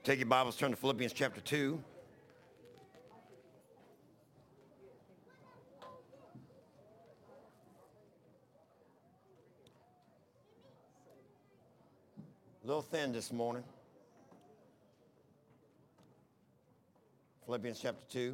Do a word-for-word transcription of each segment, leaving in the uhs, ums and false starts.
Take your Bibles, turn to Philippians chapter two. A little thin this morning. Philippians chapter two.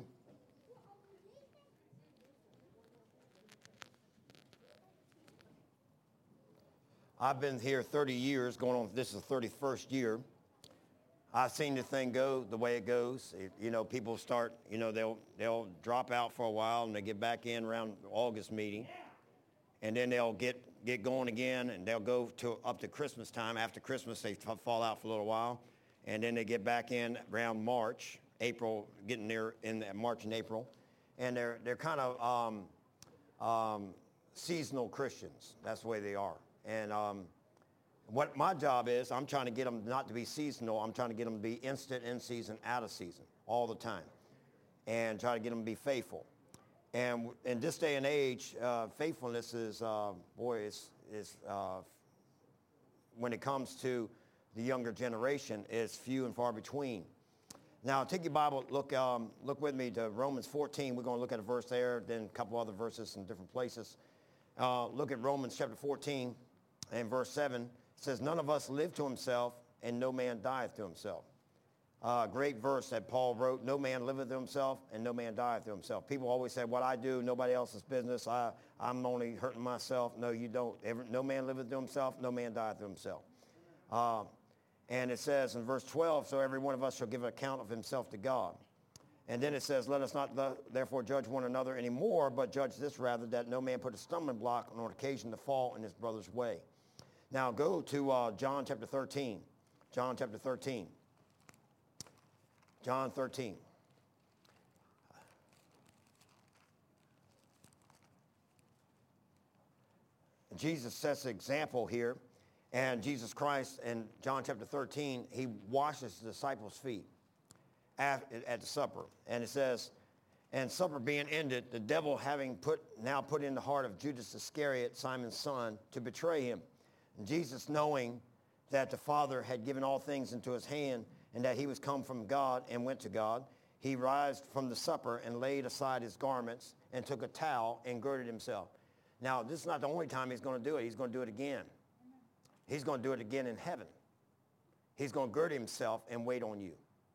I've been here thirty years, going on, this is the thirty-first year. I've seen the thing go the way it goes. It, you know, people start, you know, they'll they'll drop out for a while and they get back in around the August meeting. And then they'll get, get going again and they'll go to up to Christmas time. After Christmas, they f- fall out for a little while. And then they get back in around March, April, getting near in the, March and April. And they're they're kind of um, um, seasonal Christians. That's the way they are. And um, what my job is, I'm trying to get them not to be seasonal. I'm trying to get them to be instant in season, out of season, all the time. And try to get them to be faithful. And in this day and age, uh, faithfulness is, uh, boy, it's, it's uh, when it comes to the younger generation, is few and far between. Now, take your Bible, look um, look with me to Romans fourteen. We're going to look at a verse there, then a couple other verses in different places. Uh, look at Romans chapter fourteen and verse seven. It says, none of us live to himself, and no man dieth to himself. A uh, great verse that Paul wrote, no man liveth to himself, and no man dieth to himself. People always say, what I do, nobody else's business. I, I'm only hurting myself. No, you don't. Every, no man liveth to himself, no man dieth to himself. Uh, and it says in verse twelve, so every one of us shall give an account of himself to God. And then it says, let us not th- therefore judge one another anymore, but judge this rather, that no man put a stumbling block on occasion to fall in his brother's way. Now go to uh, John chapter thirteen. John chapter thirteen. John thirteen. Jesus sets an example here. And Jesus Christ in John chapter thirteen, he washes the disciples' feet at, at the supper. And it says, and supper being ended, the devil having put now put in the heart of Judas Iscariot, Simon's son, to betray him. And Jesus, knowing that the Father had given all things into his hand, and that he was come from God and went to God, he rised from the supper and laid aside his garments and took a towel and girded himself. Now, this is not the only time he's going to do it. He's going to do it again. He's going to do it again in heaven. He's going to gird himself and wait on you.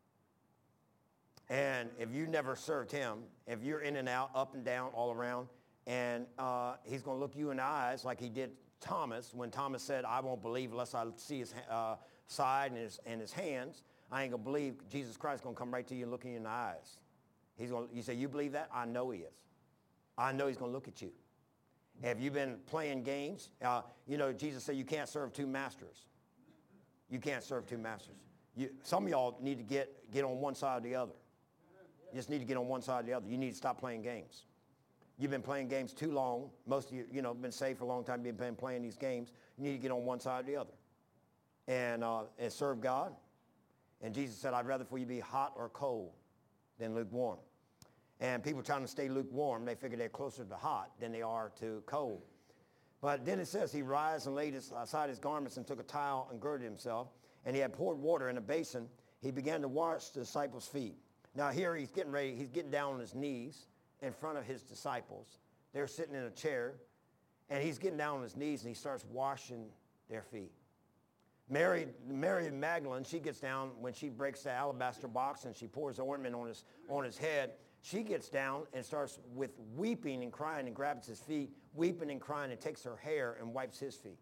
And if you never served him, if you're in and out, up and down, all around, and uh, he's going to look you in the eyes like he did Thomas, when Thomas said, I won't believe unless I see his uh, side and his, and his hands. I ain't going to believe. Jesus Christ is going to come right to you and look you in the eyes. He's going to, you say, you believe that? I know he is. I know he's going to look at you. Have you been playing games? Uh, you know, Jesus said you can't serve two masters. You can't serve two masters. You, some of y'all need to get, get on one side or the other. You just need to get on one side or the other. You need to stop playing games. You've been playing games too long. Most of you, you know, been saved for a long time. You've been playing these games. You need to get on one side or the other. And, uh, and serve God. And Jesus said, I'd rather for you be hot or cold than lukewarm. And people trying to stay lukewarm, they figure they're closer to hot than they are to cold. But then it says he rised and laid his, aside his garments and took a towel and girded himself. And he had poured water in a basin. He began to wash the disciples' feet. Now here he's getting ready. He's getting down on his knees in front of his disciples. They're sitting in a chair. And he's getting down on his knees and he starts washing their feet. Mary, Mary Magdalene, she gets down when she breaks the alabaster box and she pours the ointment on his, on his head. She gets down and starts with weeping and crying and grabs his feet, weeping and crying, and takes her hair and wipes his feet.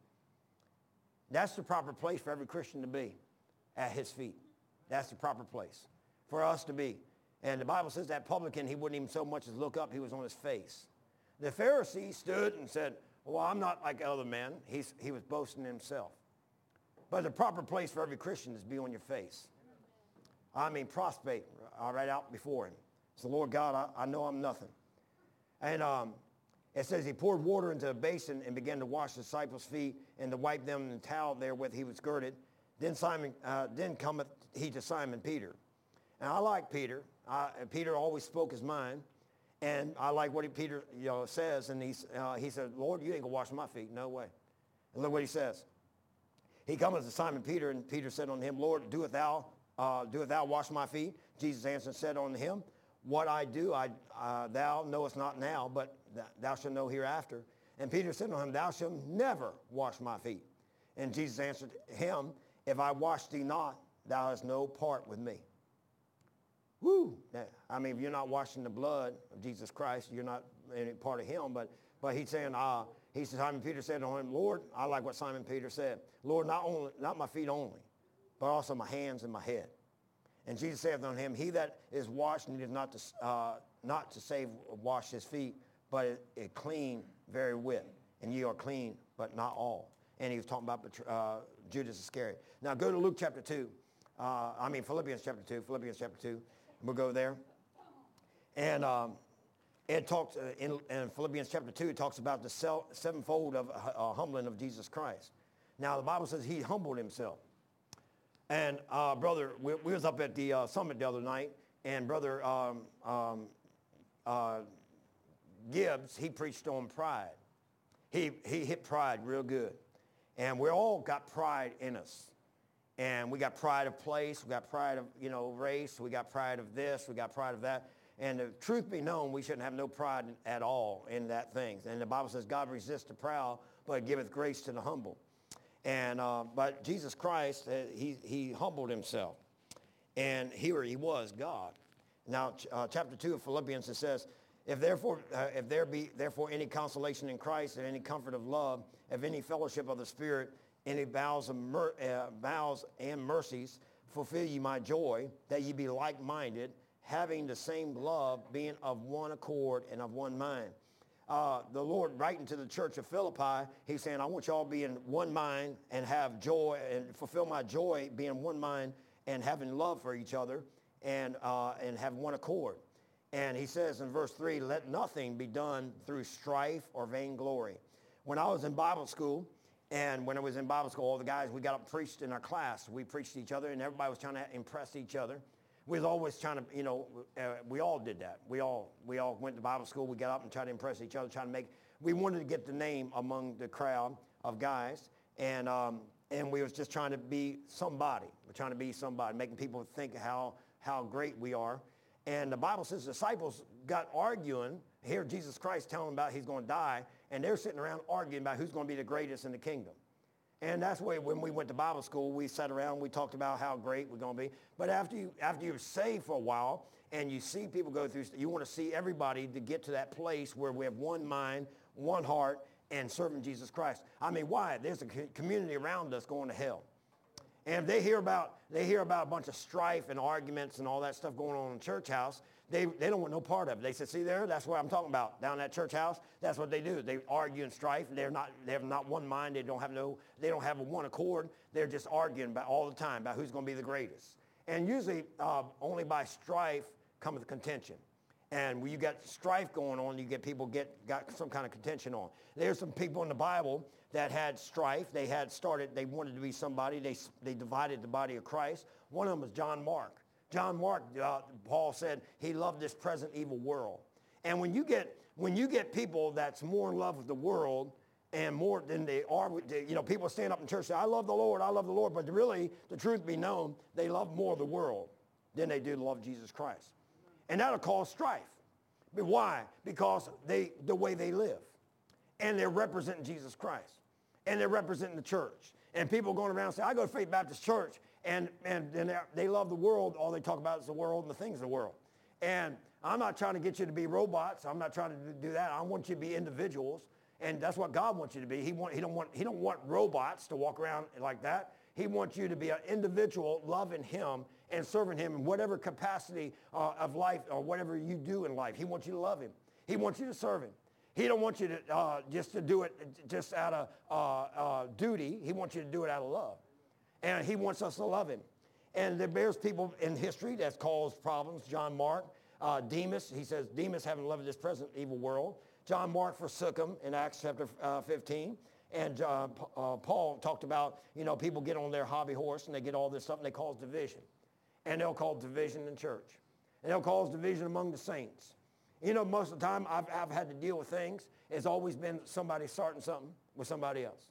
That's the proper place for every Christian to be, at his feet. That's the proper place for us to be. And the Bible says that publican, he wouldn't even so much as look up. He was on his face. The Pharisee stood and said, well, I'm not like other men. He's, he was boasting in himself. But the proper place for every Christian is to be on your face. I mean, prostrate right out before him. So, Lord God, I, I know I'm nothing. And um, it says he poured water into a basin and began to wash the disciples' feet and to wipe them in the towel therewith he was girded. Then Simon, uh, then cometh he to Simon Peter. And I like Peter. I, Peter always spoke his mind. And I like what he, Peter you know, says. And he's, uh, he said, Lord, you ain't going to wash my feet. No way. And look what he says. He cometh to Simon Peter, and Peter said unto him, Lord, doest thou uh, doest thou wash my feet? Jesus answered and said unto him, what I do, I, uh, thou knowest not now, but th- thou shalt know hereafter. And Peter said unto him, thou shalt never wash my feet. And Jesus answered him, if I wash thee not, thou hast no part with me. Woo! I mean, if you're not washing the blood of Jesus Christ, you're not any part of him. But but he's saying, uh, he said, Simon Peter said to him, Lord, I like what Simon Peter said. Lord, not only not my feet only, but also my hands and my head. And Jesus said unto him, he that is washed needeth not to uh, not to save wash his feet, but it, it clean very wit. And ye are clean, but not all. And he was talking about uh, Judas Iscariot. Now go to Luke chapter two. Uh, I mean Philippians chapter two. Philippians chapter two. We'll go there. And um, it talks uh, in, in Philippians chapter two, it talks about the self, sevenfold of uh, humbling of Jesus Christ. Now the Bible says he humbled himself. And uh, brother, we, we was up at the uh, summit the other night, and brother um, um, uh, Gibbs, he preached on pride. He he hit pride real good, and we all got pride in us. And we got pride of place, we got pride of, you know, race, we got pride of this, we got pride of that. And the truth be known, we shouldn't have no pride at all in that thing. And the Bible says, God resists the proud, but giveth grace to the humble. And uh, but Jesus Christ, uh, he, he humbled himself. And here he was, God. Now, uh, chapter two of Philippians, it says, if therefore, uh, if there be therefore any consolation in Christ and any comfort of love, if any fellowship of the Spirit, any vows, of mer- uh, vows and mercies, fulfill ye my joy, that ye be like-minded, having the same love, being of one accord and of one mind. Uh, the Lord writing to the church of Philippi, he's saying, I want y'all to be in one mind and have joy and fulfill my joy, being one mind and having love for each other and, uh, and have one accord. And he says in verse three, let nothing be done through strife or vainglory. When I was in Bible school, and when I was in Bible school, all the guys, we got up and preached in our class. We preached to each other, and everybody was trying to impress each other. We was always trying to, you know, uh, we all did that. We all we all went to Bible school. We got up and tried to impress each other, trying to make, we wanted to get the name among the crowd of guys. And um, and we was just trying to be somebody. We're trying to be somebody, making people think how, how great we are. And the Bible says the disciples got arguing. Here Jesus Christ telling them about he's going to die. And they're sitting around arguing about who's going to be the greatest in the kingdom. And that's why when we went to Bible school, we sat around, we talked about how great we're going to be. But after you after you're saved for a while and you see people go through, you want to see everybody to get to that place where we have one mind, one heart, and serving Jesus Christ. I mean, why? There's a community around us going to hell. And if they hear about they hear about a bunch of strife and arguments and all that stuff going on in the church house, they, they don't want no part of it. They said, see there, that's what I'm talking about. Down that church house, that's what they do. They argue and strife. They're not they have not one mind. They don't have no they don't have a one accord. They're just arguing about all the time about who's going to be the greatest. And usually uh, only by strife cometh contention. And when you got strife going on, you get people get got some kind of contention on. There's some people in the Bible that had strife. They had started, they wanted to be somebody. They, they divided the body of Christ. One of them was John Mark. John Mark, uh, Paul said, he loved this present evil world. And when you get when you get people that's more in love with the world and more than they are with, the, you know, people stand up in church and say, I love the Lord, I love the Lord. But really, the truth be known, they love more the world than they do love Jesus Christ. And that'll cause strife. But why? Because they the way they live. And they're representing Jesus Christ. And they're representing the church. And people going around and say, I go to Faith Baptist Church, and, and, and they love the world. All they talk about is the world and the things of the world. And I'm not trying to get you to be robots. I'm not trying to do that. I want you to be individuals. And that's what God wants you to be. He, want, he, don't want, he don't want robots to walk around like that. He wants you to be an individual loving him and serving him in whatever capacity uh, of life or whatever you do in life. He wants you to love him. He wants you to serve him. He don't want you to uh, just to do it just out of uh, uh, duty. He wants you to do it out of love. And he wants us to love him. And there's people in history that's caused problems. John Mark, uh, Demas, he says, Demas having loved this present evil world. John Mark forsook him in Acts chapter uh, fifteen. And uh, uh, Paul talked about, you know, people get on their hobby horse and they get all this stuff and they cause division. And they'll cause division in church. And they'll cause division among the saints. You know, most of the time I've, I've had to deal with things. It's always been somebody starting something with somebody else.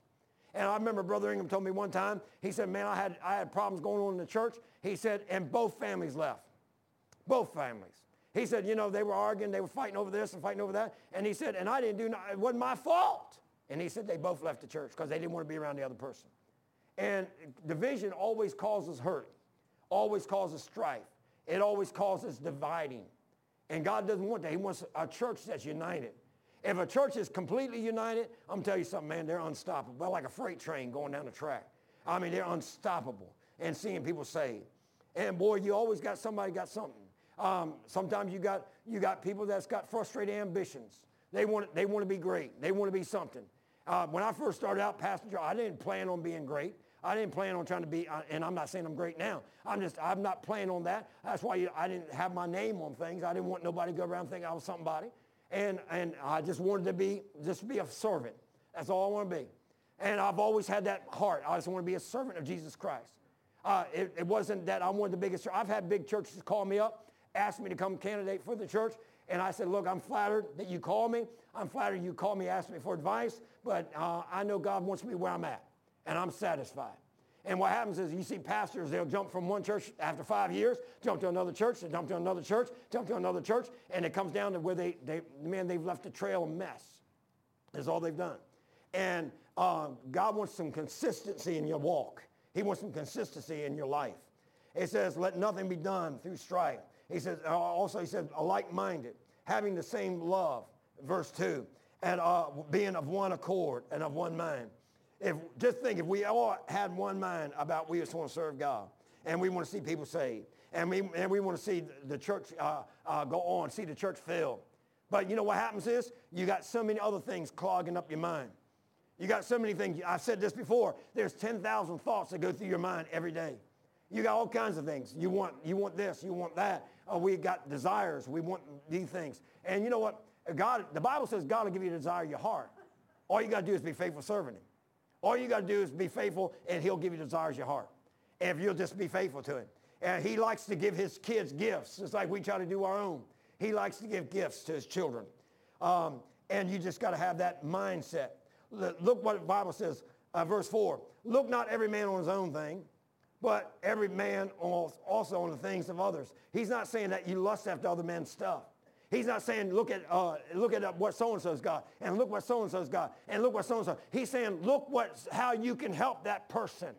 And I remember Brother Ingham told me one time, he said, man, I had, I had problems going on in the church. He said, and both families left. Both families. He said, you know, they were arguing, they were fighting over this and fighting over that. And he said, and I didn't do, no, it wasn't my fault. And he said they both left the church because they didn't want to be around the other person. And division always causes hurt, always causes strife. It always causes dividing. And God doesn't want that. He wants a church that's united. If a church is completely united, I'm going to tell you something, man, they're unstoppable. They're like a freight train going down the track. I mean, they're unstoppable. And seeing people saved. And boy, you always got somebody got something. Um, sometimes you got you got people that's got frustrated ambitions. They want they want to be great. They want to be something. Uh, when I first started out, Pastor Joe, I didn't plan on being great. I didn't plan on trying to be, uh, and I'm not saying I'm great now. I'm just, I'm not planning on that. That's why you, I didn't have my name on things. I didn't want nobody to go around thinking I was somebody. And and I just wanted to be, just be a servant. That's all I want to be. And I've always had that heart. I just want to be a servant of Jesus Christ. Uh, it, it wasn't that I wanted the biggest. I've had big churches call me up, ask me to come candidate for the church. And I said, look, I'm flattered that you call me. I'm flattered you call me, ask me for advice. But uh, I know God wants me where I'm at. And I'm satisfied. And what happens is you see pastors, they'll jump from one church after five years, jump to another church, they jump to another church, jump to another church. And it comes down to where they, they man, they've left a trail of mess. That's all they've done. And uh, God wants some consistency in your walk. He wants some consistency in your life. It says, let nothing be done through strife. He says, uh, also he said, like-minded, having the same love, verse two, and uh, being of one accord and of one mind. If, just think, if we all had one mind about we just want to serve God, and we want to see people saved, and we, and we want to see the church uh, uh, go on, see the church filled. But you know what happens is, you got so many other things clogging up your mind. You got so many things. I've said this before. There's ten thousand thoughts that go through your mind every day. You got all kinds of things. You want, you want this, you want that. Uh, we got desires. We want these things. And you know what? God, the Bible says God will give you the desire of your heart. All you got to do is be faithful serving him. All you got to do is be faithful, and he'll give you the desires of your heart. And if you'll just be faithful to him. And he likes to give his kids gifts, just like we try to do our own. He likes to give gifts to his children. Um, and you just got to have that mindset. Look what the Bible says, uh, verse four. Look not every man on his own thing, but every man also on the things of others. He's not saying that you lust after other men's stuff. He's not saying look at uh, look at what so-and-so's got, and look what so-and-so's got, and look what so-and-so. He's saying look what, how you can help that person,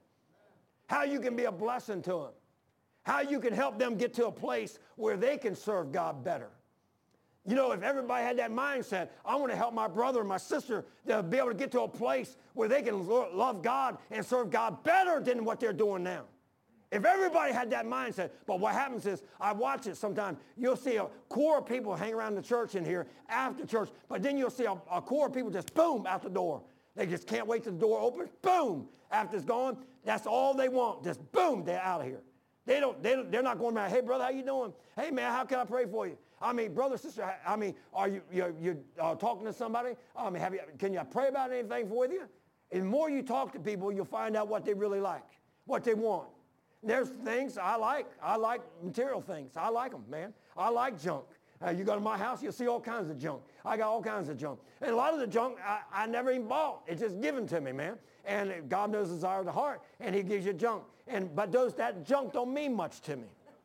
how you can be a blessing to them, how you can help them get to a place where they can serve God better. You know, if everybody had that mindset, I want to help my brother and my sister to be able to get to a place where they can love God and serve God better than what they're doing now. If everybody had that mindset, but what happens is, I watch it sometimes, you'll see a core of people hang around the church in here after church, but then you'll see a, a core of people just boom, out the door. They just can't wait till the door opens, boom, after it's gone. That's all they want, just boom, they're out of here. They don't, they don't, they're not going around, hey brother, how you doing? Hey man, how can I pray for you? I mean, brother, sister, I mean, are you, you, you uh, talking to somebody? I mean, have you, can you pray about anything with you? And the more you talk to people, you'll find out what they really like, what they want. There's things I like. I like material things. I like them, man. I like junk. Uh, you go to my house, you'll see all kinds of junk. I got all kinds of junk. And a lot of the junk I, I never even bought. It's just given to me, man. And God knows the desire of the heart, and he gives you junk. And But those that junk don't mean much to me.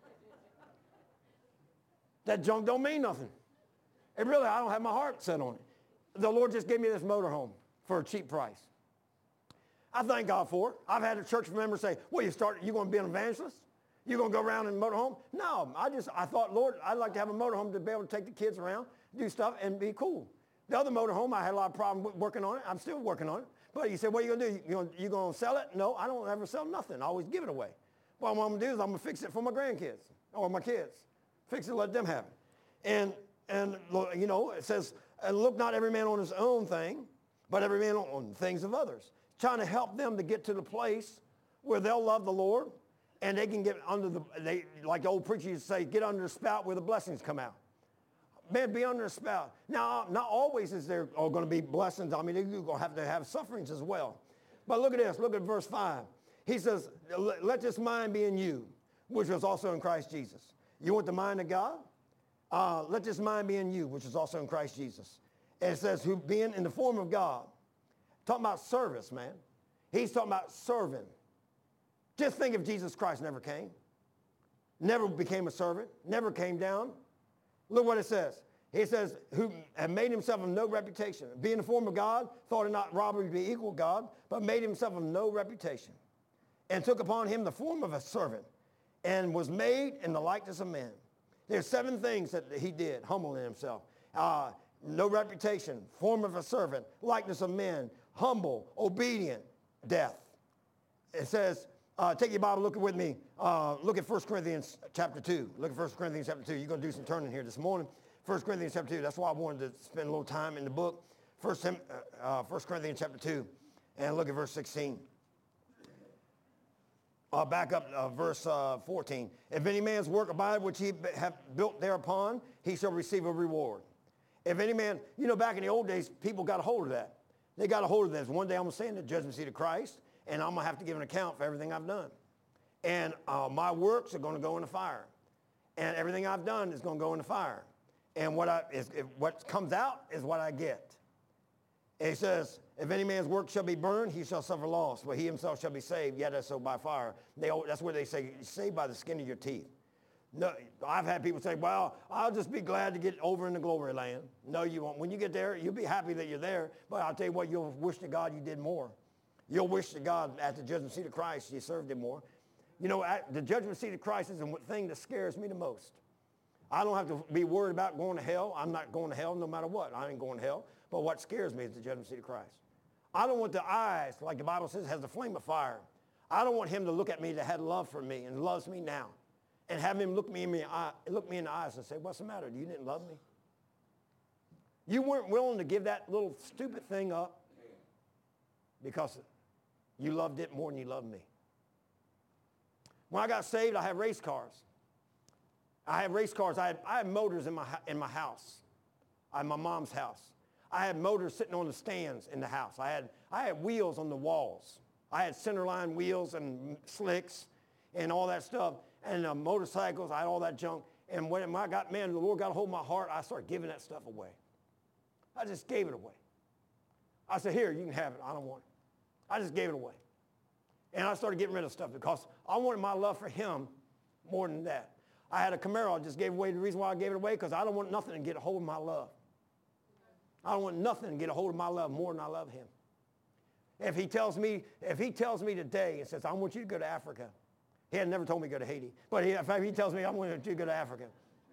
That junk don't mean nothing. It really, I don't have my heart set on it. The Lord just gave me this motorhome for a cheap price. I thank God for it. I've had a church member say, well, you start, you going to be an evangelist? You going to go around in a motorhome? No, I just, I thought, Lord, I'd like to have a motorhome to be able to take the kids around, do stuff, and be cool. The other motorhome, I had a lot of problem with working on it. I'm still working on it. But he said, what are you going to do? You going you going to sell it? No, I don't ever sell nothing. I always give it away. Well, what I'm going to do is I'm going to fix it for my grandkids or my kids. Fix it, let them have it. And, and you know, it says, and look not every man on his own thing, but every man on things of others. Trying to help them to get to the place where they'll love the Lord and they can get under the, they, like the old preacher used to say, get under the spout where the blessings come out. Man, be under the spout. Now, not always is there are going to be blessings. I mean, you're going to have to have sufferings as well. But look at this. Look at verse five. He says, let this mind be in you, which was also in Christ Jesus. You want the mind of God? Uh, let this mind be in you, which is also in Christ Jesus. And it says, who being in the form of God. Talking about service, man. He's talking about serving. Just think if Jesus Christ never came, never became a servant, never came down. Look what it says. He says, who had made himself of no reputation. Being the form of God, thought it not robbery to be equal with God, but made himself of no reputation. And took upon him the form of a servant, and was made in the likeness of men. There's seven things that he did, humbling himself. Uh, no reputation, form of a servant, likeness of men, humble, obedient, death. It says, uh, take your Bible, look with me. Uh, look at First Corinthians chapter two. Look at First Corinthians chapter two. You're going to do some turning here this morning. First Corinthians chapter two. That's why I wanted to spend a little time in the book. First, uh, First Corinthians chapter two. And look at verse sixteen. Uh, back up uh, verse uh, fourteen. If any man's work abide which he have built thereupon, he shall receive a reward. If any man, you know, back in the old days, people got a hold of that. They got a hold of this. One day I'm going to stand at the judgment seat of Christ, and I'm going to have to give an account for everything I've done. And uh, my works are going to go in the fire. And everything I've done is going to go in the fire. And what, I, is, if what comes out is what I get. And he says, if any man's work shall be burned, he shall suffer loss, but he himself shall be saved, yet as so by fire. They, that's where they say, saved by the skin of your teeth. No, I've had people say, well, I'll just be glad to get over in the glory land. No, you won't. When you get there, you'll be happy that you're there, but I'll tell you what, you'll wish to God you did more. You'll wish to God at the judgment seat of Christ you served him more. You know, at the judgment seat of Christ is the thing that scares me the most. I don't have to be worried about going to hell. I'm not going to hell no matter what. I ain't going to hell. But what scares me is the judgment seat of Christ. I don't want the eyes, like the Bible says, has the flame of fire. I don't want him to look at me that had love for me and loves me now. And have him look me in the eye, look me in the eyes and say, what's the matter? You didn't love me? You weren't willing to give that little stupid thing up because you loved it more than you loved me. When I got saved, I had race cars. I had race cars. I had, I had motors in my, in my house, in my mom's house. I had motors sitting on the stands in the house. I had, I had wheels on the walls. I had centerline wheels and slicks and all that stuff. And uh, motorcycles, I had all that junk. And when I got, man, the Lord got a hold of my heart, I started giving that stuff away. I just gave it away. I said, here, you can have it. I don't want it. I just gave it away. And I started getting rid of stuff because I wanted my love for him more than that. I had a Camaro I just gave away. The reason why I gave it away, because I don't want nothing to get a hold of my love. I don't want nothing to get a hold of my love more than I love him. If he tells me, if he tells me today and says, I want you to go to Africa. He had never told me to go to Haiti. But he, if he tells me I want you to go to Africa,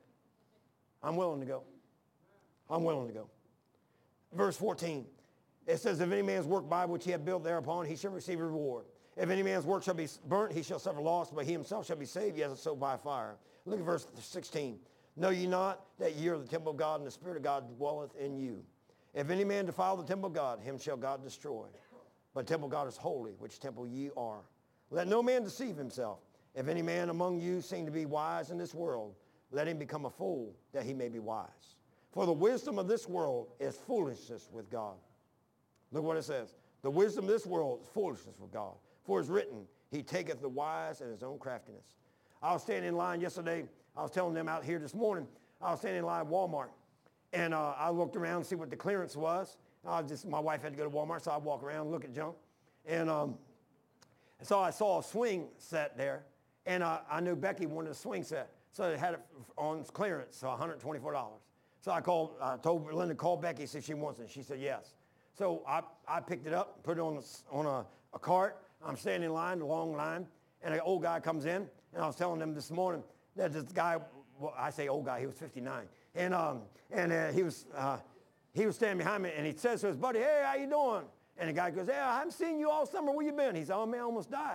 I'm willing to go. I'm willing to go. Verse fourteen. It says, if any man's work by which he hath built thereupon, he shall receive a reward. If any man's work shall be burnt, he shall suffer loss, but he himself shall be saved, yet so by fire. Look at verse sixteen. Know ye not that ye are the temple of God, and the Spirit of God dwelleth in you? If any man defile the temple of God, him shall God destroy. But the temple of God is holy, which temple ye are. Let no man deceive himself. If any man among you seem to be wise in this world, let him become a fool, that he may be wise. For the wisdom of this world is foolishness with God. Look what it says. The wisdom of this world is foolishness with God. For it's written, he taketh the wise in his own craftiness. I was standing in line yesterday. I was telling them out here this morning. I was standing in line at Walmart. And uh, I looked around to see what the clearance was. I just, my wife had to go to Walmart, so I walk around and look at junk. And um, so I saw a swing set there. And uh, I knew Becky wanted a swing set. So they had it on clearance, so one hundred twenty-four dollars. So I called, I told Linda, call Becky, see if she wants it. She said yes. So I, I picked it up, put it on, a, on a, a cart. I'm standing in line, a long line. And an old guy comes in. And I was telling them this morning that this guy, well, I say old guy, he was fifty-nine. And um, and uh, he was uh, he was standing behind me, and he says to his buddy, hey, how you doing? And the guy goes, hey, I haven't seen you all summer. Where you been? He said, oh, man, I almost died.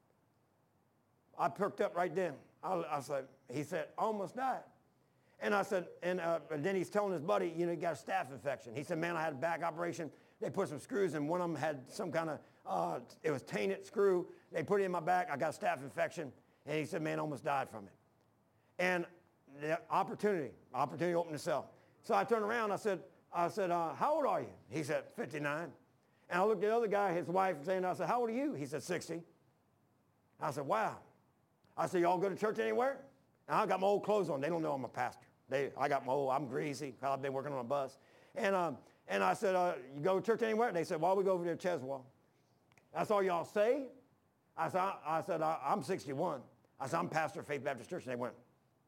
I perked up right then. I, I said, he said, I almost died. And I said, and, uh, and then he's telling his buddy, you know, he got a staph infection. He said, man, I had a back operation. They put some screws in. One of them had some kind of, uh, it was tainted screw. They put it in my back. I got a staph infection. And he said, man, I almost died from it. And the opportunity, opportunity opened itself. So I turned around. I said, I said, uh, how old are you? He said, fifty-nine. And I looked at the other guy, his wife, saying, I said, how old are you? He said, sixty. I said, wow. I said, y'all go to church anywhere? And I got my old clothes on. They don't know I'm a pastor. They, I got my old, I'm greasy. I've been working on a bus. And, um, and I said, uh, you go to church anywhere? They said, well, we go over to Cheswell. That's all y'all say? I said, I, I said I, I'm sixty-one. I said, I'm pastor of Faith Baptist Church. And they went.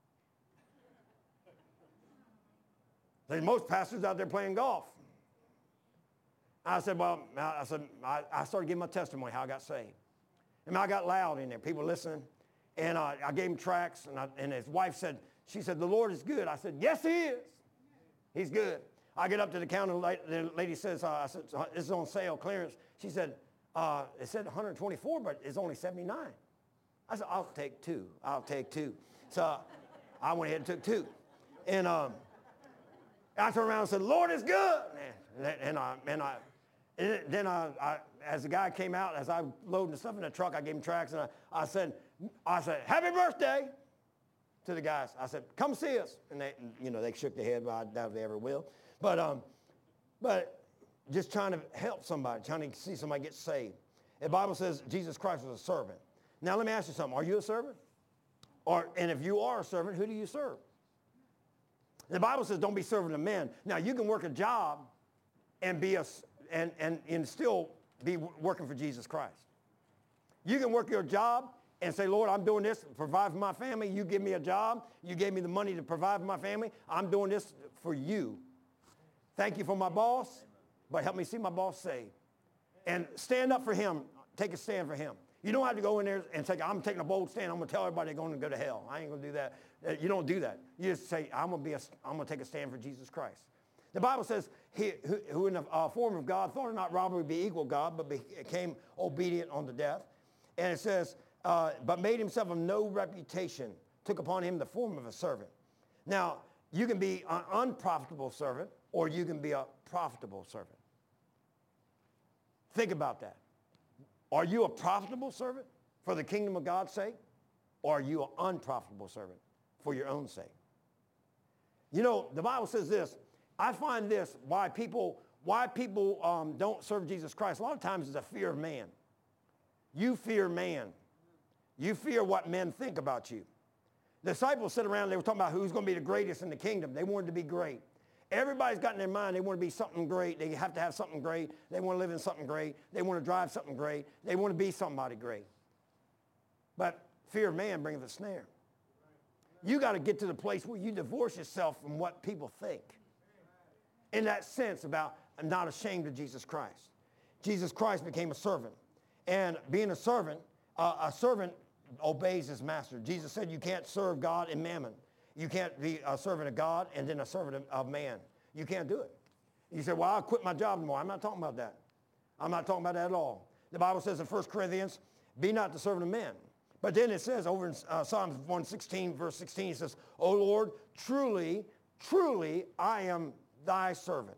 There's most pastors out there playing golf. I said, well, I said, I, I started giving my testimony how I got saved. And I got loud in there, people listening. And uh, I gave him tracts, and, I, and his wife said, she said, the Lord is good. I said, yes, he is. He's good. I get up to the counter, the lady says, uh, I said, this is on sale, clearance. She said, uh, it said one hundred twenty-four, but it's only seventy-nine. I said, I'll take two. I'll take two. So I went ahead and took two. And um, I turned around and said, Lord is good. And, and, I, and, I, and then I, I, as the guy came out, as I loading the stuff in the truck, I gave him tracts, and I, I said, I said, happy birthday to the guys. I said, come see us. And they, you know, they shook their head, but I doubt they ever will. But, um, but just trying to help somebody, trying to see somebody get saved. The Bible says Jesus Christ was a servant. Now let me ask you something. Are you a servant? Or, and if you are a servant, who do you serve? The Bible says don't be serving to men. Now you can work a job and be a, and, and, and still be working for Jesus Christ. You can work your job and say, Lord, I'm doing this, provide for my family. You give me a job. You gave me the money to provide for my family. I'm doing this for you. Thank you for my boss, but help me see my boss saved. And stand up for him. Take a stand for him. You don't have to go in there and say, I'm taking a bold stand. I'm going to tell everybody they're going to go to hell. I ain't going to do that. You don't do that. You just say, I'm going to be a, I'm going to take a stand for Jesus Christ. The Bible says, he who, who in the uh, form of God thought not robbery to be equal God, but became obedient unto death. And it says, uh, but made himself of no reputation, took upon him the form of a servant. Now, you can be an unprofitable servant, or you can be a profitable servant. Think about that. Are you a profitable servant for the kingdom of God's sake? Or are you an unprofitable servant for your own sake? You know, the Bible says this. I find this, why people, why people um, don't serve Jesus Christ, a lot of times is a fear of man. You fear man. You fear what men think about you. The disciples sit around, they were talking about who's going to be the greatest in the kingdom. They wanted to be great. Everybody's got in their mind they want to be something great. They have to have something great. They want to live in something great. They want to drive something great. They want to be somebody great. But fear of man brings a snare. You got to get to the place where you divorce yourself from what people think. In that sense about I'm not ashamed of Jesus Christ. Jesus Christ became a servant. And being a servant, uh, a servant obeys his master. Jesus said you can't serve God and mammon. You can't be a servant of God and then a servant of, of man. You can't do it. You say, well, I'll quit my job tomorrow. I'm not talking about that. I'm not talking about that at all. The Bible says in First Corinthians, be not the servant of men. But then it says over in uh, Psalms one sixteen, verse sixteen, it says, O Lord, truly, truly, I am thy servant.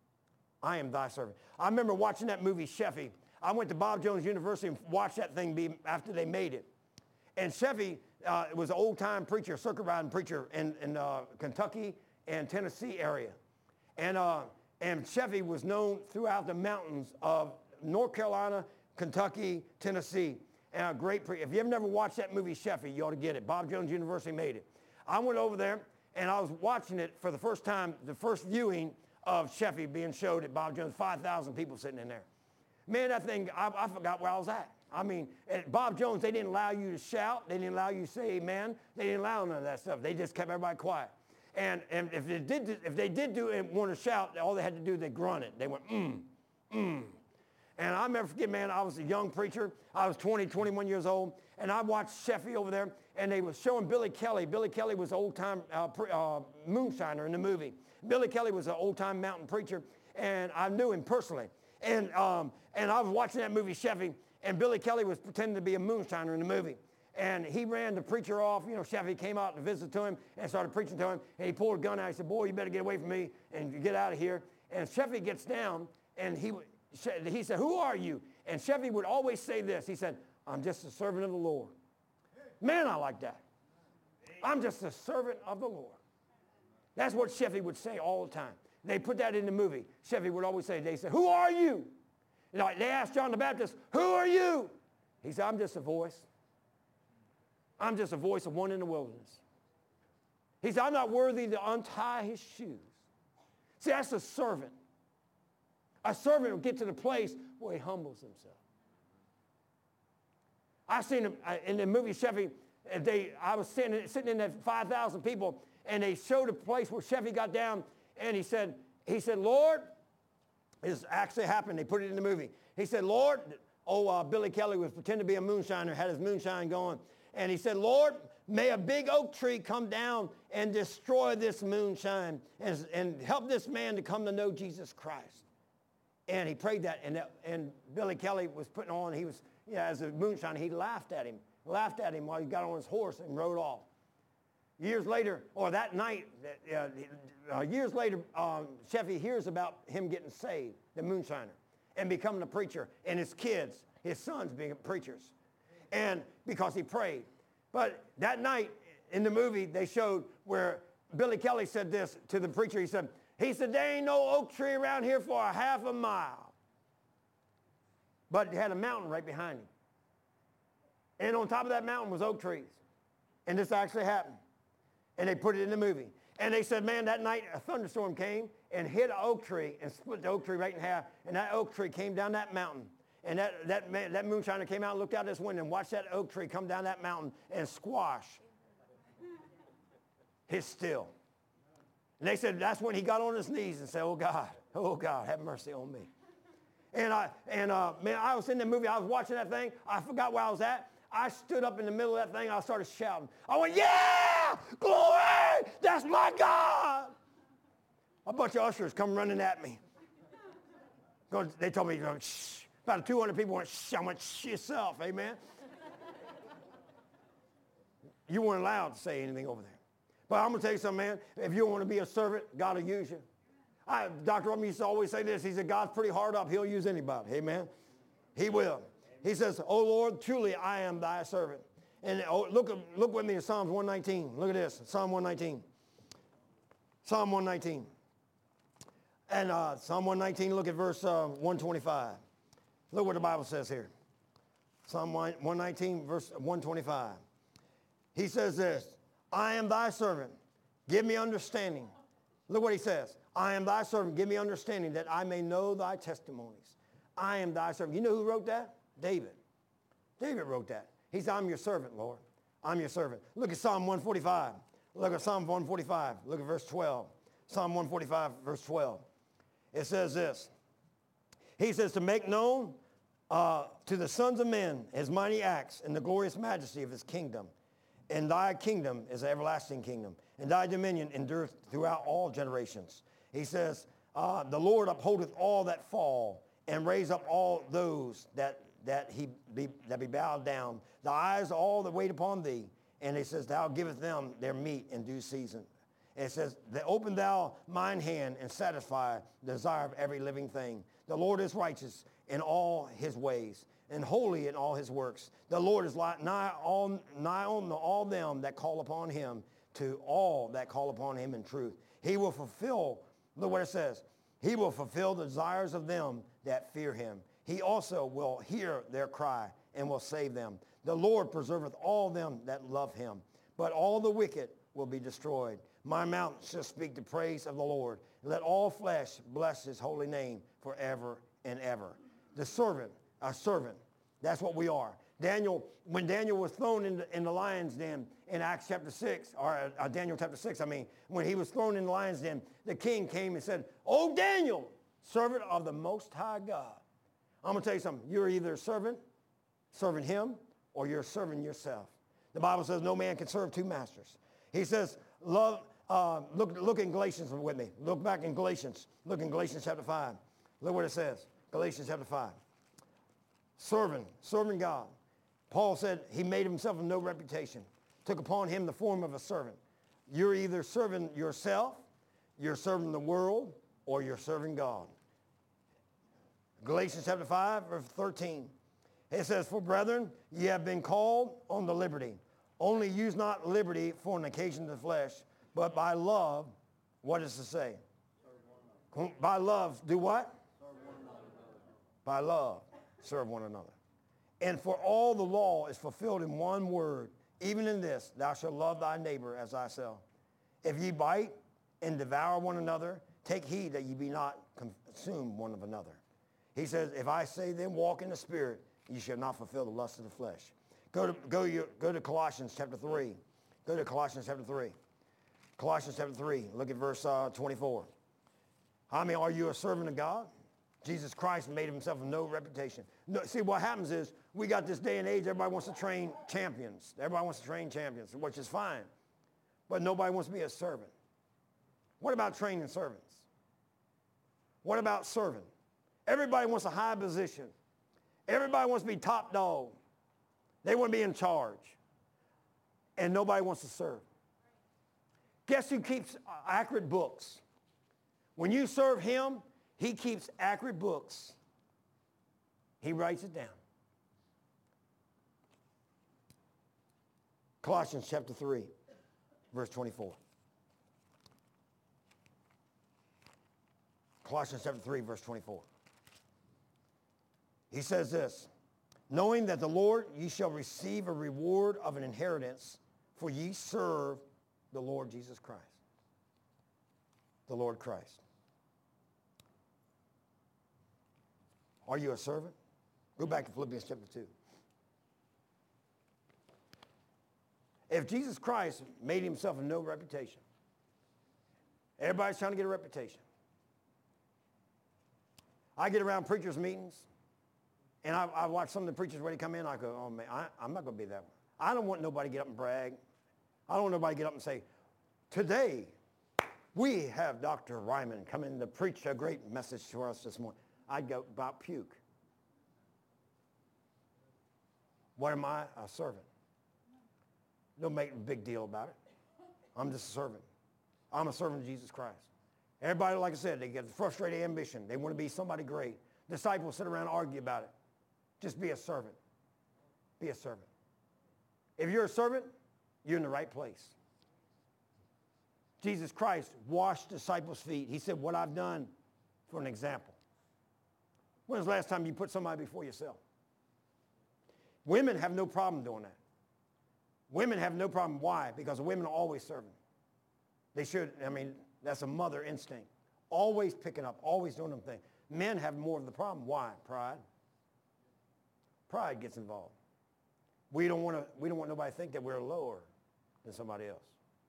I am thy servant. I remember watching that movie, Sheffy. I went to Bob Jones University and watched that thing be after they made it. And Sheffy uh, was an old-time preacher, circuit riding preacher in, in uh, Kentucky and Tennessee area. And, uh, and Sheffy was known throughout the mountains of North Carolina, Kentucky, Tennessee. And a great preacher. If you have never watched that movie, Sheffy, you ought to get it. Bob Jones University made it. I went over there, and I was watching it for the first time, the first viewing of Sheffy being showed at Bob Jones, five thousand people sitting in there. Man, that thing, I, I forgot where I was at. I mean, at Bob Jones, they didn't allow you to shout. They didn't allow you to say amen. They didn't allow none of that stuff. They just kept everybody quiet. And, and if, they did, if they did do it, want to shout, all they had to do, they grunted. They went, mm, mm. And I remember, forget, man, I was a young preacher. I was twenty, twenty-one years old. And I watched Sheffy over there, and they were showing Billy Kelly. Billy Kelly was an old-time uh, pre- uh, moonshiner in the movie. Billy Kelly was an old-time mountain preacher, and I knew him personally. And, um, and I was watching that movie, Sheffy, and Billy Kelly was pretending to be a moonshiner in the movie. And he ran the preacher off. You know, Sheffy came out to visit to him and started preaching to him. And he pulled a gun out. He said, boy, you better get away from me and get out of here. And Sheffy gets down, and he, he said, who are you? And Sheffy would always say this. He said, I'm just a servant of the Lord. Man, I like that. I'm just a servant of the Lord. That's what Sheffy would say all the time. They put that in the movie. Sheffy would always say, they said, who are you? You know, they asked John the Baptist, who are you? He said, I'm just a voice. I'm just a voice of one in the wilderness. He said, I'm not worthy to untie his shoes. See, that's a servant. A servant will get to the place where he humbles himself. I seen him in the movie Sheffy. They, I was sitting, sitting in that five thousand people, and they showed a place where Sheffy got down, and he said, he said, Lord, this actually happened. They put it in the movie. He said, Lord, oh, uh, Billy Kelly was pretending to be a moonshiner, had his moonshine going, and he said, Lord, may a big oak tree come down and destroy this moonshine and, and help this man to come to know Jesus Christ. And he prayed that, and, that, and Billy Kelly was putting on, he was, you know, as a moonshiner, he laughed at him, laughed at him while he got on his horse and rode off. Years later, or that night, uh, uh, years later, um, Sheffy hears about him getting saved, the moonshiner, and becoming a preacher, and his kids, his sons being preachers, and because he prayed. But that night in the movie, they showed where Billy Kelly said this to the preacher. He said, he said, there ain't no oak tree around here for a half a mile. But he had a mountain right behind him. And on top of that mountain was oak trees. And this actually happened. And they put it in the movie. And they said, man, that night a thunderstorm came and hit an oak tree and split the oak tree right in half. And that oak tree came down that mountain. And that, that, man, that moonshiner came out and looked out this window and watched that oak tree come down that mountain and squash his still. And they said that's when he got on his knees and said, oh, God, oh, God, have mercy on me. And, I, and uh, man, I was in the movie. I was watching that thing. I forgot where I was at. I stood up in the middle of that thing. I started shouting. I went, yeah, glory, that's my God. A bunch of ushers come running at me. They told me, you know, shh. About two hundred people went, shh. I went, shh yourself, amen. You weren't allowed to say anything over there. But I'm going to tell you something, man. If you want to be a servant, God will use you. I, Doctor Robin used to always say this. He said, God's pretty hard up. He'll use anybody, amen. He will. He says, oh, Lord, truly I am thy servant. And oh, look, look with me in Psalms one nineteen. Look at this, Psalm one nineteen. Psalm one nineteen. And uh, Psalm one nineteen, look at verse uh, one twenty-five. Look what the Bible says here. Psalm one nineteen, verse one twenty-five. He says this, I am thy servant. Give me understanding. Look what he says. I am thy servant. Give me understanding that I may know thy testimonies. I am thy servant. You know who wrote that? David. David wrote that. He said, I'm your servant, Lord. I'm your servant. Look at Psalm one forty-five. Look at Psalm one forty-five. Look at verse twelve. Psalm one forty-five, verse twelve. It says this. He says, to make known uh, to the sons of men his mighty acts and the glorious majesty of his kingdom. And thy kingdom is an everlasting kingdom, and thy dominion endureth throughout all generations. He says, uh, the Lord upholdeth all that fall, and raise up all those that that he be that be bowed down. The eyes of all that wait upon thee. And he says, thou givest them their meat in due season. And it says, open thou mine hand and satisfy the desire of every living thing. The Lord is righteous in all his ways, and holy in all his works. The Lord is nigh on, nigh on all them that call upon him, to all that call upon him in truth. He will fulfill, look what it says, he will fulfill the desires of them that fear him. He also will hear their cry and will save them. The Lord preserveth all them that love him, but all the wicked will be destroyed. My mouth shall speak the praise of the Lord. Let all flesh bless his holy name forever and ever. The servant, a servant, that's what we are. Daniel, when Daniel was thrown in the, in the lion's den in Acts chapter six, or uh, Daniel chapter six, I mean, when he was thrown in the lion's den, the king came and said, "O Daniel, servant of the Most High God." I'm going to tell you something. You're either a servant, serving him, or you're serving yourself. The Bible says no man can serve two masters. He says, love, uh, look, look in Galatians with me. Look back in Galatians. Look in Galatians chapter five. Look what it says. Galatians chapter five. Serving, serving God. Paul said he made himself of no reputation. Took upon him the form of a servant. You're either serving yourself, you're serving the world, or you're serving God. Galatians chapter five, verse thirteen. It says, for brethren, ye have been called on the liberty. Only use not liberty for an occasion to the flesh, but by love, what does it say? By love, do what? By love, serve one another. And for all the law is fulfilled in one word, even in this, thou shalt love thy neighbor as thyself. If ye bite and devour one another, take heed that ye be not consumed one of another. He says, if I say then walk in the Spirit, you shall not fulfill the lust of the flesh. Go to, go, you, go to Colossians chapter three. Go to Colossians chapter three. Colossians chapter three. Look at verse uh, twenty-four. I mean, are you a servant of God? Jesus Christ made himself of no reputation. No, see, what happens is we got this day and age, everybody wants to train champions. Everybody wants to train champions, which is fine. But nobody wants to be a servant. What about training servants? What about serving? Everybody wants a high position. Everybody wants to be top dog. They want to be in charge. And nobody wants to serve. Guess who keeps accurate books? When you serve him, he keeps accurate books. He writes it down. Colossians chapter three, verse twenty-four. Colossians chapter three, verse twenty-four. He says this, knowing that the Lord, ye shall receive a reward of an inheritance, for ye serve the Lord Jesus Christ. The Lord Christ. Are you a servant? Go back to Philippians chapter two. If Jesus Christ made himself of no reputation, everybody's trying to get a reputation. I get around preachers' meetings, and I, I watch some of the preachers when they come in, I go, oh man, I, I'm not going to be that one. I don't want nobody to get up and brag. I don't want nobody to get up and say, today we have Doctor Ryman come in to preach a great message for us this morning. I'd go about puke. What am I? A servant. Don't make a big deal about it. I'm just a servant. I'm a servant of Jesus Christ. Everybody, like I said, they get frustrated ambition. They want to be somebody great. Disciples sit around and argue about it. Just be a servant. Be a servant. If you're a servant, you're in the right place. Jesus Christ washed disciples' feet. He said, what I've done for an example. When was the last time you put somebody before yourself? Women have no problem doing that. Women have no problem. Why? Because women are always serving. They should, I mean, that's a mother instinct. Always picking up, always doing them things. Men have more of the problem. Why? Pride. Pride gets involved. We don't want to, we don't want nobody to think that we're lower than somebody else.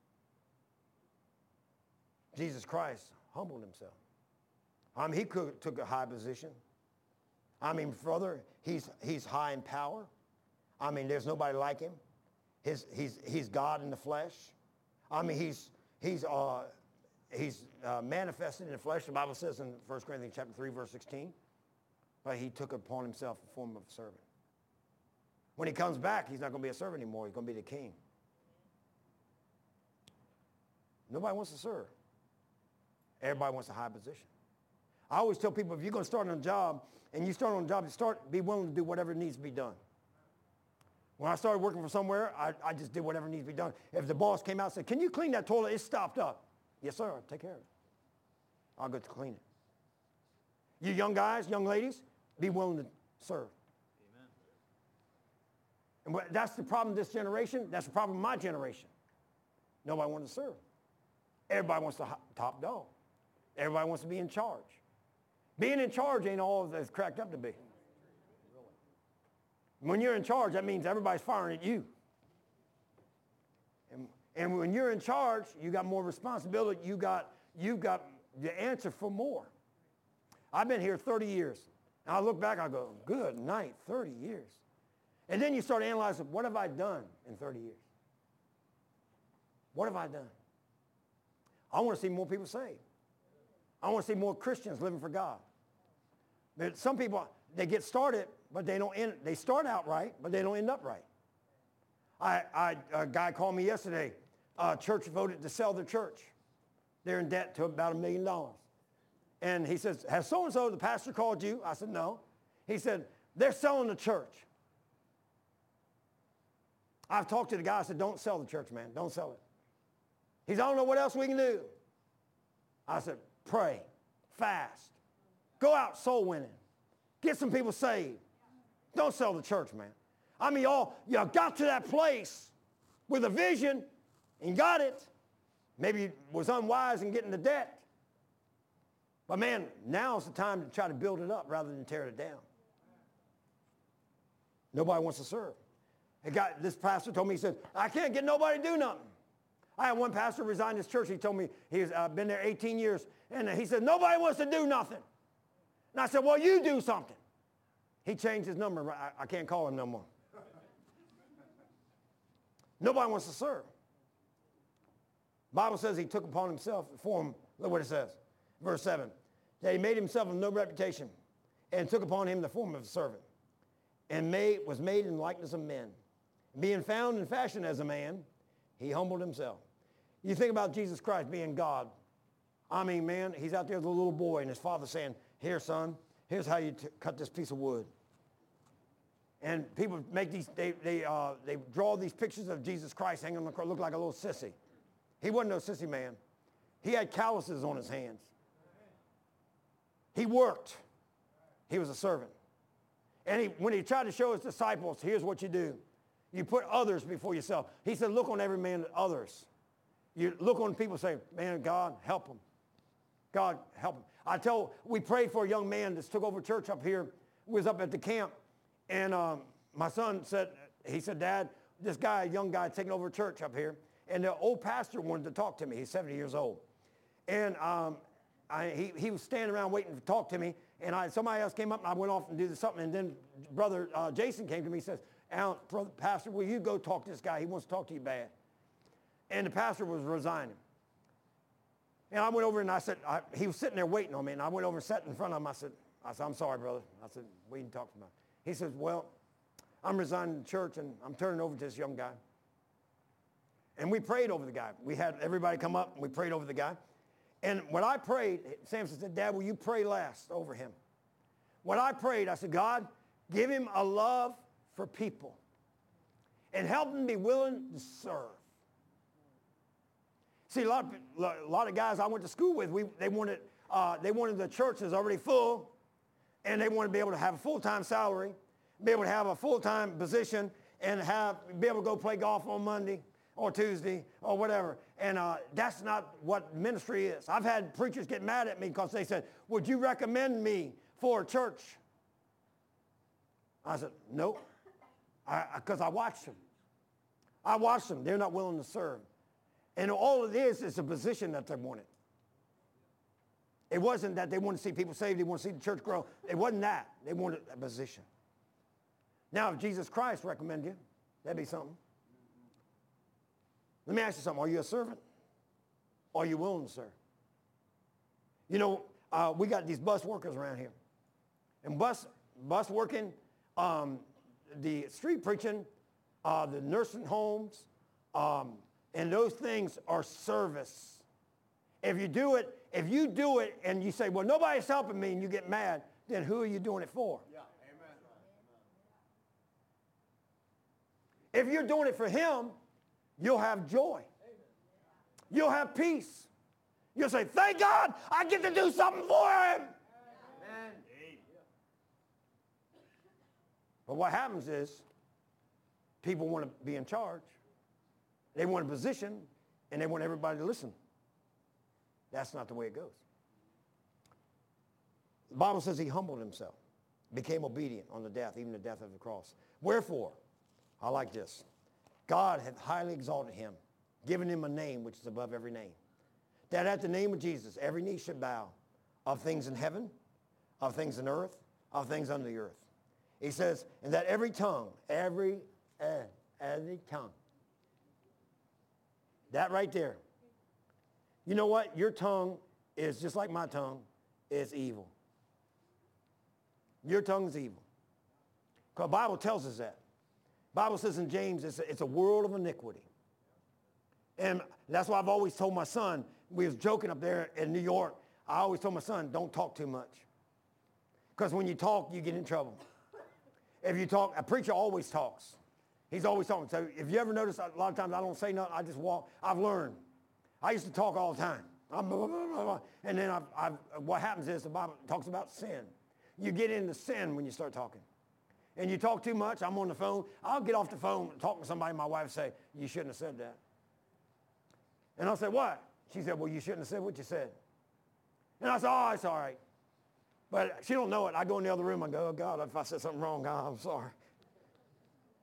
Jesus Christ humbled himself. I mean, he could, took a high position. I mean, further, he's, he's high in power. I mean, there's nobody like him. His, he's, he's God in the flesh. I mean, he's, he's, uh, he's uh, manifested in the flesh. The Bible says in First Corinthians chapter three, verse sixteen, but he took upon himself the form of a servant. When he comes back, he's not going to be a servant anymore. He's going to be the king. Nobody wants to serve. Everybody wants a high position. I always tell people, if you're going to start on a job, and you start on a job, you start, be willing to do whatever needs to be done. When I started working for somewhere, I, I just did whatever needs to be done. If the boss came out and said, can you clean that toilet? It's stopped up. Yes, sir. I'll take care of it. I'll go to clean it. You young guys, young ladies, be willing to serve. Amen. And that's the problem of this generation. That's the problem of my generation. Nobody wants to serve. Everybody wants to top dog. Everybody wants to be in charge. Being in charge ain't all that it's cracked up to be. When you're in charge, that means everybody's firing at you. And, and when you're in charge, you got more responsibility. You got, you got the answer for more. I've been here thirty years. And I look back, I go, good night, thirty years. And then you start analyzing, what have I done in thirty years? What have I done? I want to see more people saved. I want to see more Christians living for God. But some people, they get started, but they don't end, they start out right, but they don't end up right. I, I, a guy called me yesterday. A church voted to sell their church. They're in debt to about a million dollars. And he says, has so-and-so, the pastor, called you? I said, no. He said, they're selling the church. I've talked to the guy. I said, don't sell the church, man. Don't sell it. He said, I don't know what else we can do. I said, pray, fast, go out soul winning, get some people saved. Don't sell the church, man. I mean, y'all, y'all got to that place with a vision and got it. Maybe was unwise in getting the debt. But man, now's the time to try to build it up rather than tear it down. Nobody wants to serve. It got, this pastor told me, he said, I can't get nobody to do nothing. I had one pastor resign his church. He told me he's uh, been there eighteen years. And he said, nobody wants to do nothing. And I said, well, you do something. He changed his number. I, I can't call him no more. Nobody wants to serve. The Bible says he took upon himself the form. Look what it says. Verse seven. That he made himself of no reputation and took upon him the form of a servant and made, was made in the likeness of men. Being found in fashion as a man, he humbled himself. You think about Jesus Christ being God. I mean, man, he's out there with a little boy and his father saying, here, son, here's how you t- cut this piece of wood. And people make these, they, they, uh, they draw these pictures of Jesus Christ hanging on the cross, look like a little sissy. He wasn't no sissy man. He had calluses on his hands. He worked. He was a servant. And he, when he tried to show his disciples, here's what you do. You put others before yourself. He said, look on every man others. You look on people and say, man, God, help them. God, help them. I tell, we prayed for a young man that took over church up here. We was up at the camp. And um, my son said, he said, Dad, this guy, a young guy, taking over church up here. And the old pastor wanted to talk to me. He's seventy years old. And um, I, he, he was standing around waiting to talk to me. And I, somebody else came up and I went off and did something. And then Brother uh, Jason came to me and says, Alan, brother, Pastor, will you go talk to this guy? He wants to talk to you bad. And the pastor was resigning. And I went over and I said, I, he was sitting there waiting on me. And I went over and sat in front of him. I said, I said, I'm sorry, brother. I said, we can talk about it. He says, well, I'm resigning the church and I'm turning over to this young guy. And we prayed over the guy. We had everybody come up and we prayed over the guy. And when I prayed, Samson said, Dad, will you pray last over him? When I prayed, I said, God, give him a love for people and help him be willing to serve. See, a lot of, a lot of guys I went to school with, we, they, wanted, uh, they wanted the church that's already full, and they wanted to be able to have a full-time salary, be able to have a full-time position, and have, be able to go play golf on Monday or Tuesday or whatever. And uh, that's not what ministry is. I've had preachers get mad at me because they said, would you recommend me for a church? I said, nope. Because I, I, I watched them. I watched them. They're not willing to serve. And all it is is a position that they wanted. It wasn't that they wanted to see people saved. They wanted to see the church grow. It wasn't that. They wanted a position. Now, if Jesus Christ recommended you, that'd be something. Let me ask you something. Are you a servant? Or are you willing to serve? You know, uh, we got these bus workers around here. And bus, bus working, um, the street preaching, uh, the nursing homes, um, and those things are service. If you do it, if you do it and you say, well, nobody's helping me, and you get mad, then who are you doing it for? Yeah. Amen. If you're doing it for him, you'll have joy. You'll have peace. You'll say, thank God I get to do something for him. Amen. But what happens is people want to be in charge. They want a position, and they want everybody to listen. That's not the way it goes. The Bible says he humbled himself, became obedient on the death, even the death of the cross. Wherefore, I like this, God hath highly exalted him, given him a name which is above every name, that at the name of Jesus every knee should bow, of things in heaven, of things in earth, of things under the earth. He says, and that every tongue, every, uh, every tongue, that right there. You know what? Your tongue is just like my tongue. It's evil. Your tongue is evil. Because the Bible tells us that. The Bible says in James, it's a, it's a world of iniquity. And that's why I've always told my son, we was joking up there in New York, I always told my son, don't talk too much. Because when you talk, you get in trouble. If you talk, a preacher always talks. He's always talking. So if you ever notice, a lot of times I don't say nothing. I just walk. I've learned. I used to talk all the time. I'm blah, blah, blah, blah. And then I've, I've, what happens is the Bible talks about sin. You get into sin when you start talking. And you talk too much. I'm on the phone. I'll get off the phone and talk to somebody. My wife say, you shouldn't have said that. And I'll say, what? She said, well, you shouldn't have said what you said. And I said, oh, it's all right. But she don't know it. I go in the other room. I go, oh, God, if I said something wrong, God, I'm sorry.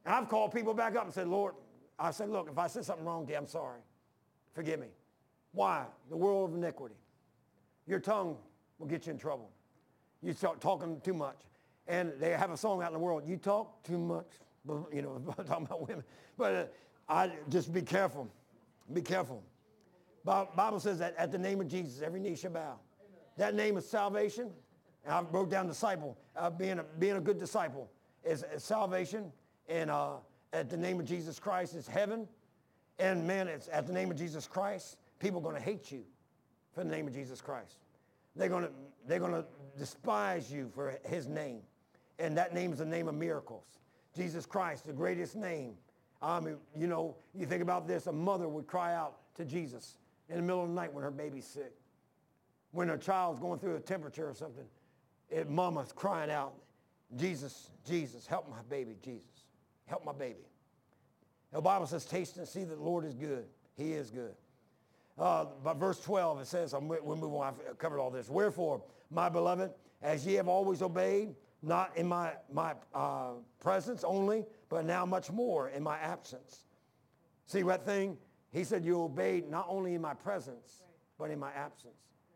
And I've called people back up and said, Lord, I said, look, if I said something wrong to you, I'm sorry. Forgive me. Why? The world of iniquity. Your tongue will get you in trouble. You start talking too much. And they have a song out in the world, you talk too much, you know, talking about women. But uh, I just be careful. Be careful. Bible says that at the name of Jesus, every knee shall bow. That name is salvation. And I wrote down disciple. Uh, being, a, being a good disciple is, is salvation. And uh, at the name of Jesus Christ is heaven. And man, it's at the name of Jesus Christ, people are going to hate you for the name of Jesus Christ. They're going to, they're going to despise you for his name. And that name is the name of miracles. Jesus Christ, the greatest name. I mean, you know, you think about this, a mother would cry out to Jesus in the middle of the night when her baby's sick. When her child's going through a temperature or something, it, mama's crying out, Jesus, Jesus, help my baby, Jesus. Help my baby. The Bible says, taste and see that the Lord is good. He is good. Uh, but verse twelve, it says, I'm, we'll move on, I've covered all this. Wherefore, my beloved, as ye have always obeyed, not in my, my uh, presence only, but now much more in my absence. See what thing? He said, you obeyed not only in my presence, but in my absence.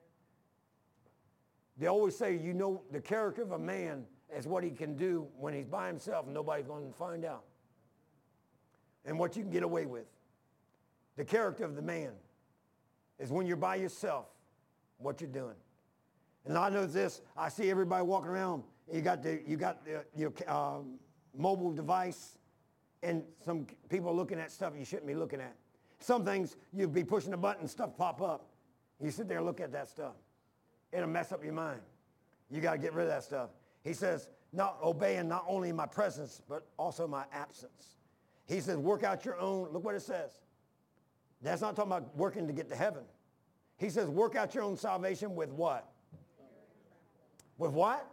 They always say, you know, the character of a man is what he can do when he's by himself and nobody's going to find out. And what you can get away with. The character of the man is when you're by yourself, what you're doing. And I know this, I see everybody walking around, you got the, you got the, your um, mobile device, and some people are looking at stuff you shouldn't be looking at. Some things, you'll be pushing a button, stuff pop up. You sit there and look at that stuff. It'll mess up your mind. You got to get rid of that stuff. He says, not obeying not only in my presence, but also my absence. He says, work out your own, look what it says. That's not talking about working to get to heaven. He says, work out your own salvation with what? With what?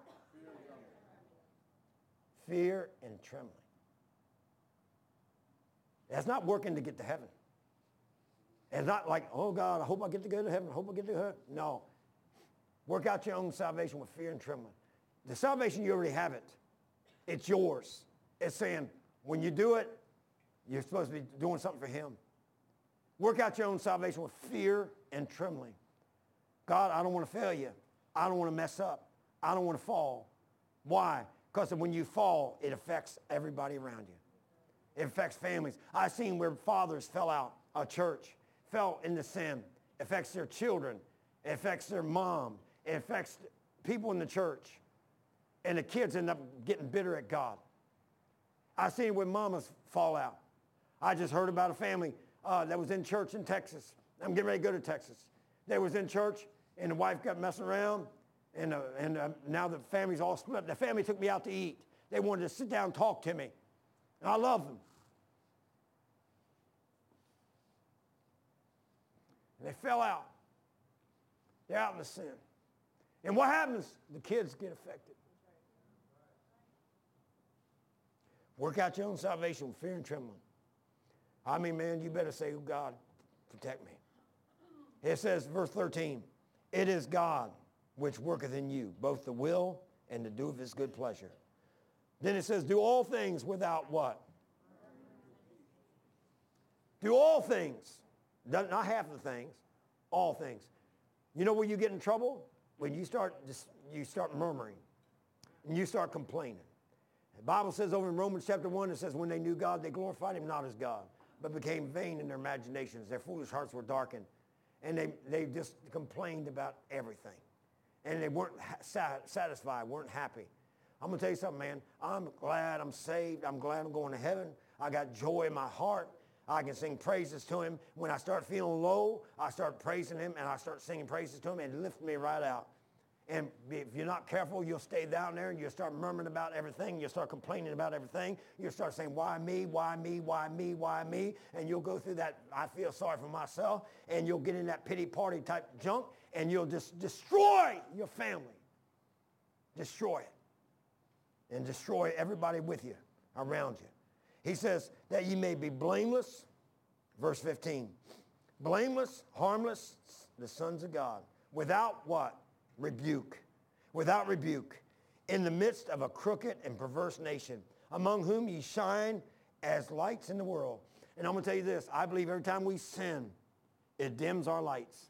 Fear and trembling. That's not working to get to heaven. It's not like, oh God, I hope I get to go to heaven. I hope I get to heaven. No. Work out your own salvation with fear and trembling. The salvation, you already have it. It's yours. It's saying, when you do it, you're supposed to be doing something for him. Work out your own salvation with fear and trembling. God, I don't want to fail you. I don't want to mess up. I don't want to fall. Why? Because when you fall, it affects everybody around you. It affects families. I've seen where fathers fell out, a church, fell into sin. It affects their children. It affects their mom. It affects people in the church. And the kids end up getting bitter at God. I've seen where mamas fall out. I just heard about a family uh, that was in church in Texas. I'm getting ready to go to Texas. They was in church, and the wife got messing around, and, uh, and uh, now the family's all split up. The family took me out to eat. They wanted to sit down and talk to me. And I love them. And they fell out. They're out in the sin. And what happens? The kids get affected. Work out your own salvation with fear and trembling. I mean, man, you better say, oh, God, protect me. It says, verse thirteen, it is God which worketh in you, both the will and to do of his good pleasure. Then it says, do all things without what? Do all things. Not half of the things, all things. You know where you get in trouble? When you start, you start murmuring and you start complaining. The Bible says over in Romans chapter one, it says, when they knew God, they glorified him not as God, but became vain in their imaginations. Their foolish hearts were darkened. And they, they just complained about everything. And they weren't sat, satisfied, weren't happy. I'm going to tell you something, man. I'm glad I'm saved. I'm glad I'm going to heaven. I got joy in my heart. I can sing praises to him. When I start feeling low, I start praising him, and I start singing praises to him, and it lifts me right out. And if you're not careful, you'll stay down there and you'll start murmuring about everything. You'll start complaining about everything. You'll start saying, why me, why me, why me, why me? And you'll go through that, I feel sorry for myself, and you'll get in that pity party type junk, and you'll just destroy your family. Destroy it. And destroy everybody with you, around you. He says that ye may be blameless, verse fifteen. Blameless, harmless, the sons of God. Without what? Rebuke. Without rebuke. In the midst of a crooked and perverse nation, among whom ye shine as lights in the world. And I'm going to tell you this. I believe every time we sin, it dims our lights.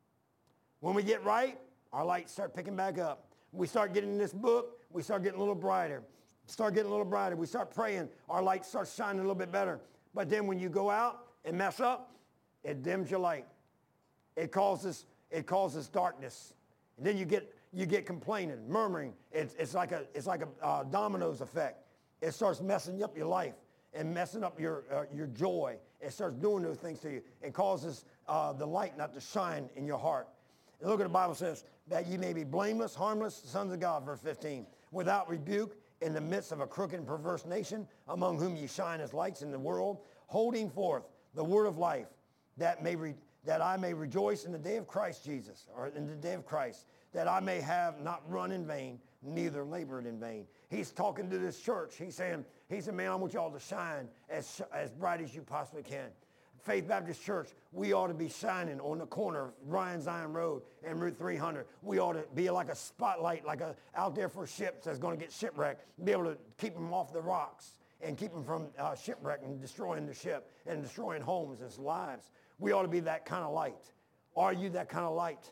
When we get right, our lights start picking back up. We start getting in this book, we start getting a little brighter. Start getting a little brighter. We start praying, our light starts shining a little bit better. But then when you go out and mess up, it dims your light. It causes, it causes darkness. And then you get, you get complaining, murmuring. It's, it's like a, it's like a uh, dominoes effect. It starts messing up your life and messing up your, uh, your joy. It starts doing those things to you. It causes uh, the light not to shine in your heart. And look at the Bible says, that ye may be blameless, harmless, sons of God, verse fifteen, without rebuke in the midst of a crooked and perverse nation, among whom ye shine as lights in the world, holding forth the word of life, that may re- that I may rejoice in the day of Christ Jesus, or in the day of Christ, that I may have not run in vain, neither labored in vain. He's talking to this church. He's saying, he said, man, I want y'all to shine as, as bright as you possibly can. Faith Baptist Church, we ought to be shining on the corner of Ryan Zion Road and Route three hundred. We ought to be like a spotlight, like a, out there for ships that's going to get shipwrecked, be able to keep them off the rocks and keep them from uh, shipwreck and destroying the ship and destroying homes and lives. We ought to be that kind of light. Are you that kind of light?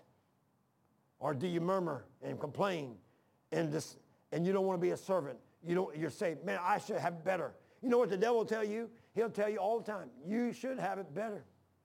Or do you murmur and complain and, this, and you don't want to be a servant? You don't, you're saying, man, I should have better. You know what the devil will tell you? He'll tell you all the time, you should have it better.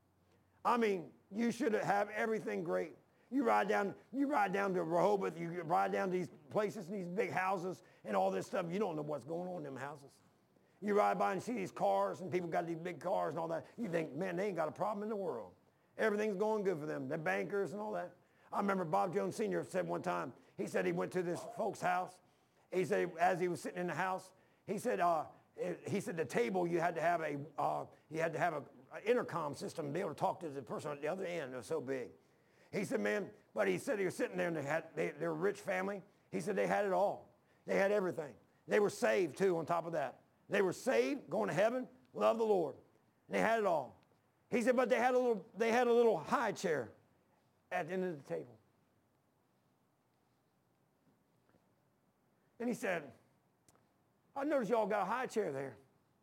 I mean, you should have everything great. You ride down, you ride down to Rehoboth, you ride down to these places, these big houses and all this stuff. You don't know what's going on in them houses. You ride by and see these cars and people got these big cars and all that. You think, man, they ain't got a problem in the world. Everything's going good for them. They're bankers and all that. I remember Bob Jones Senior said one time, he said he went to this folks' house. He said as he was sitting in the house, he said, uh, he said the table you had to have a uh, you had to have a, a intercom system to be able to talk to the person at the other end. It was so big. He said, man, but he said he was sitting there and they had they, they're a rich family. He said they had it all. They had everything. They were saved too. On top of that, they were saved, going to heaven, love the Lord. And they had it all. He said, but they had a little they had a little high chair at the end of the table. And he said, I noticed y'all got a high chair there.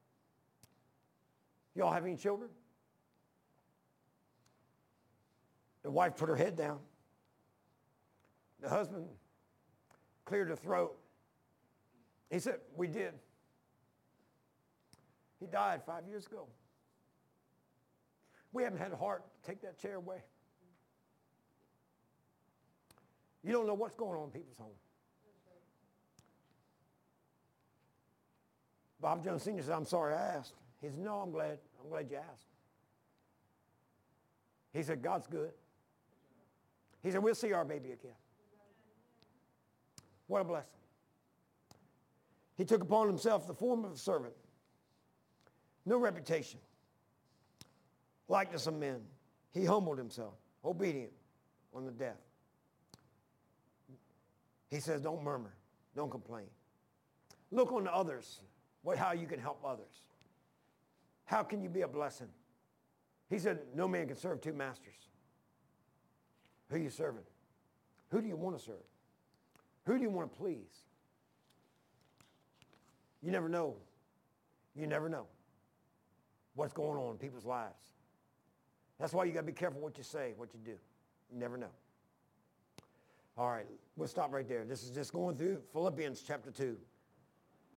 Y'all have any children? The wife put her head down. The husband cleared her throat. He said, we did. He died five years ago. We haven't had the heart to take that chair away. You don't know what's going on in people's homes. Bob Jones Senior said, I'm sorry I asked. He said, no, I'm glad. I'm glad you asked. He said, God's good. He said, we'll see our baby again. What a blessing. He took upon himself the form of a servant. No reputation. Likeness of men. He humbled himself. Obedient on the death. He says, don't murmur. Don't complain. Look on the others. What, how you can help others. How can you be a blessing? He said, no man can serve two masters. Who are you serving? Who do you want to serve? Who do you want to please? You never know. You never know what's going on in people's lives. That's why you got to be careful what you say, what you do. You never know. All right, we'll stop right there. This is just going through Philippians chapter two.